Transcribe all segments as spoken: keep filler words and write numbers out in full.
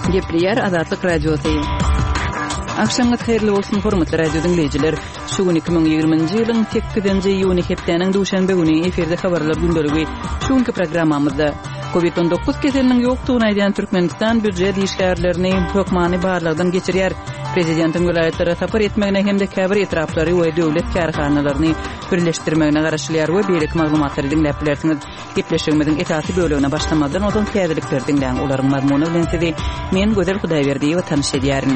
Gepliyer Azatlyk Radiosu. Akşamınız hayırlı olsun hormatly radio dinleyijiler. Şu gün iki bin ýygrymynjy ýylyň sekizinji iýuny hepdeniň duşanbe güni eferde habarlar gündöligi. Şu günkü programmamyzda covid on dokuz keseliniň ýokdugyny aýdan Türkmenistan büdjet işgärlerini hökmany barlygdan geçirýär. Prezidentiň welaýatlere tapar etmegine hem de käbir etraplary we döwlet kärhanalaryny birleşdirmegine garaşylýar we beýlik maglumatlary dinläp bilersiňiz. Gepleşigimiziň etasi bölügine başlamadan odan täzelikler dinläň olaryň mazmuny bilen sizi men Gözel Hudaýberdi we tanış edýärin.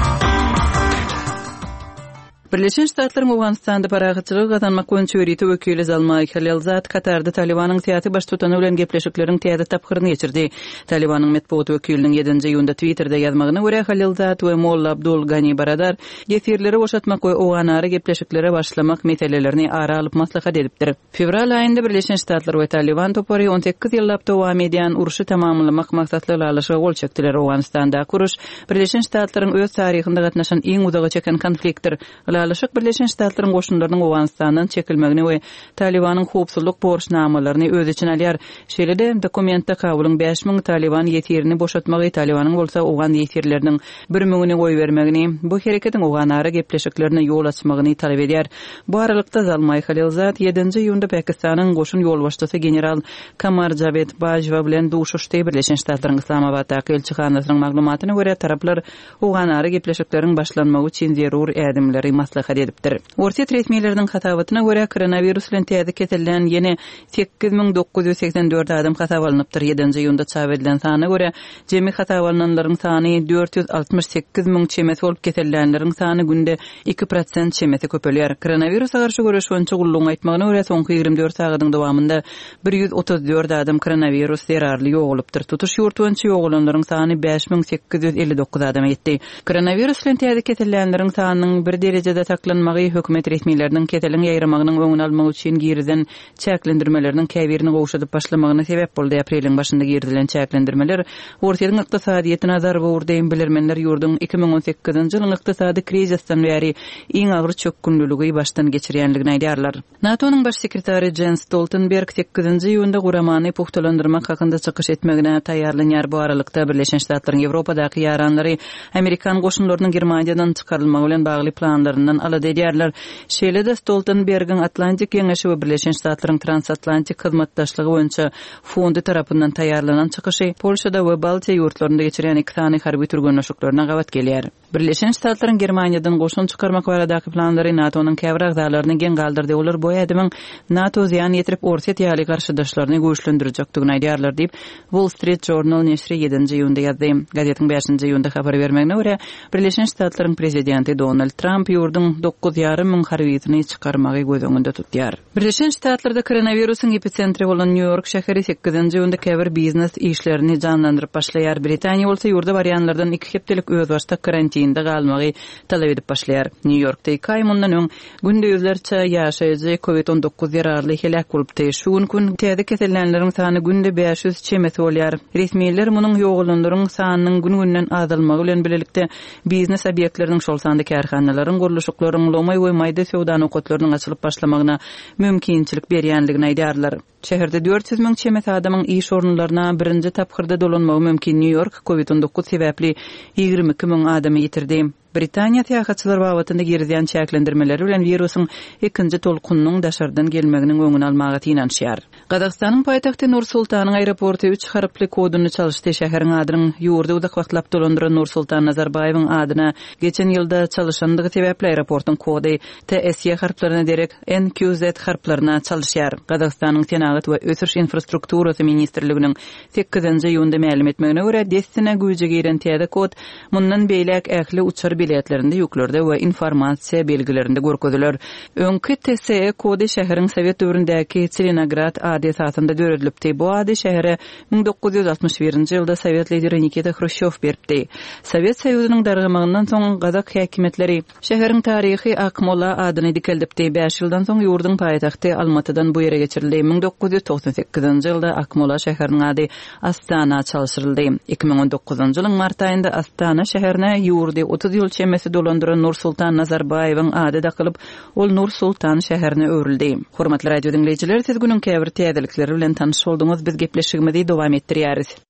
Birleşen Ştatlaryň Awganistanda paragatçylyk gazanmak boýunça çöwreti wekili Zalmay Khalilzad Katarda Talibanyň syýasy baş tutany bilen gepleşikleriň täze tapgyryny geçirdi. Talibanyň medeniýet wekiliniň ýedinji ýylynda Twitterda ýazmagyna görä Khalilzad we Molla Abdul Gani Baradar gefirleri boşatmak we Awganary gepleşiklere başlamak meselelerini ara alyp maslahat edipdir. Fevral aýynda Birleşen Ştatlar we Taliban topary on sekiz ýyllap dowam edýän uruşy tamamlamak maksatly ýalaşyga gol çekdiler. Awganistanda kuruş Birleşen Ştatlaryň öz taryhynda gatnaşan iň uzagy çeken konfliktdir. Ýalaşyk Birleşen Ştatlaryň goşunlarynyň Awganistandan çekilmegini we Talibanyň howpsuzlyk borçnamalaryny öz için alýar. Şeýle dokumentde kabulyň beş ming Taliban ýetirini boşatmagy Talibanyň bolsa Awgan ýetirleriniň bir mingini goý bermegini, bu hereketiň Awganary gepleşiklerine ýol açmagyny talap edýär. Bu aralykda Zalmay Khalilzad ýedinji ýylynda Pakistanyň goşun ýolbaşçysy general Kamar Javed Bajwa bilen duşuşdy. Birleşen Ştatlaryň Islamabaddaky elçixanasynyň maglumatyna görä taraplar Awganary gepleşikleriň başlanmagy üçin zerur ädimleri maslahat edipdir. Orta resmiýetleriniň hatawatyna görä koronavirus bilen täze kesellän ýene sekiz ming dokuz ýüz seksen dört adam hatawalanypdyr. ýedinji ýylynda çap edilen sana görä jemi hatawalananlaryň sany dört ýüz altymyş sekiz ming çemes bolup kesellänleriň sany günde iki prosent çemese köpelýär. Koronavirusa garşy görüşünçe gulluň aýtmagyna görä soňky ýygrimi dört sagatyň dowamında bir ýüz otuz dört adam koronavirus zerarly ýogulypdyr. Tutuş ýurtynça ýogulanlaryň sany beş ming sekiz ýüz elli dokuz adama ýetdi. Koronavirus bilen täze kesellänleriň sanynyň bir derejede saklanmagy hökümet resmiýetleriniň keseliň ýaýramagynyň öňüni almak üçin girden çäklendirmeleriniň käbirini gowşadyp başlamagyna sebäp boldy. Apreliň başynda girdilen çäklendirmeler ortaýyň ykdysadyýetine nazar bowurdaýyn bilermenler ýurdun iki ming on sekizinji ýylyň ykdysady krizisden bäri iň agyr çökkünlüligi başdan geçirýänligini aýdýarlar. NATO'nyň baş sekretary Jens Stoltenberg sekizinji ýylynda guramany puhtalandyrmak hakynda çykyş etmegine taýýarlanýar. Bu aralykda Birleşen Ştatlaryň Ýewropadaky ýaranlary Amerikan goşunlarynyň Germaniýadan çykarylmagy bilen bagly planlaryndan alady edýärler. Şeýle-de Stoltenbergiň Atlantik Ýeňeşi we Birleşen Ştatlaryň transatlantik hyzmatdaşlygy boýunça fondy tarapyndan taýýarlanan çykyşy Polşada we Baltiýa ýurtlarynda geçirýän iki sany harby türgünleşikleriне gawat gelýär. Birleşen Ştatlaryň Germaniýadan goşun çykarmak baradaky planlary NATO'nyň käbir agzalaryny geň galdyrdy. Olar bu ädimiň NATO ziýan ýetirip Orta ýaly garşydaşlaryny güýçlendirjekdigini aýdýarlar diýip Wall Street Journal neşri ýedinji ýylynda ýazdy. Gazetiň beşinji ýylynda habar bermegine görä Birleşen Ştatlaryň prezidenti Donald Trump ýurdun dokuz ýarym ming harbiýetini çykarmagy göz öňünde tutýar. Birleşen Ştatlarda koronawirusyň epicentri bolan New York şäheri sekizinji ýylynda käbir biznes işlerini canlandyryp başlaýar. Britaniýa bolsa ýurda barýanlardan iki hepdelik öz başda karantinde galmagy talap edip başlaýar. New Yorkda iki ay mundan öň günde ýüzlerçe ýaşaýjy covid on dokuz ýararly helak bolupdy. Şu gün täze kesellänleriň sany günde beş ýüz çemes bolýar. Resmiýetler munyň ýogulanlaryň sanynyň gün-günden azalmagy bilen bilelikde biznes obýektleriniň şol sandy kärhanalaryň guruluşyklaryň lomay we maýda sowda nokatlarynyň açylyp başlamagyna mümkinçilik berýänligini aýdýarlar. Şäherde dört yüz ming çemes adamyň iş orunlaryna birinji tapgyrda dolanmagy mümkin. New York covid on dokuz sebäpli ýygrimi iki ming adamy ýitirdi. Britaniýa täýäkçylar wagtynda girdiýän çäklendirmeleri bilen wirusyň ikinji tolkunynyň daşardan gelmeginiň öňüni almagy tinanşýar. Gazagstanyň paýtagty Nur-Sultanyň aeroporty üç harply koduny çalyşdy. Şäheriň adyny ýurda uzak wagtlap dolandyran Nur-Sultan Nazarbayewiň adyna geçen ýylda çalyşandygy sebäpli aeroportyň kody T S Y harplerini derek N Q Z harplerini çalyşýar. Gazagstanyň Senagat we Ösüş infrastrukturasy ministrliginiň sekizinji ýylynda ma'lum etmegine görä destine güýje giren täze kod mundan beýlek ähli uçar biletlerinde ýüklerde we informasiýa belgilerinde görkezdiler. Öňkü T S E kody şäheriň Sowet döwründäki Tselenograd ady esasında döredilipdi. Bu ady şähere ming dokuz ýüz altymyş birinji ýylda Sowet lideri Nikita Khrushchev berdi. Sowet Soýuzynyň dargamagynyň soň Gazak häkimetleri şäheriň taryhy Akmola adyny dikeldipdi. beş ýyldan soň ýurdun paýtagty Almatydan bu ýere geçirildi. ming dokuz ýüz toksan sekizinji ýylda Akmola şäheriniň ady Astana çalyşdyryldy. iki ming on dokuzunji ýylyň mart aýynda Astana şäherine ýurdy otuz ýyl çemesi dolandyran Nur-Sultan Nazarbayewiň ady da kılıp ol Nur-Sultan şäherine öwrildi. Hormatly radio dinleyijiler, siz günüň käbir täzelikleri bilen tanyş bolduňyz. Biz gepleşigimizi dowam etdirýäris.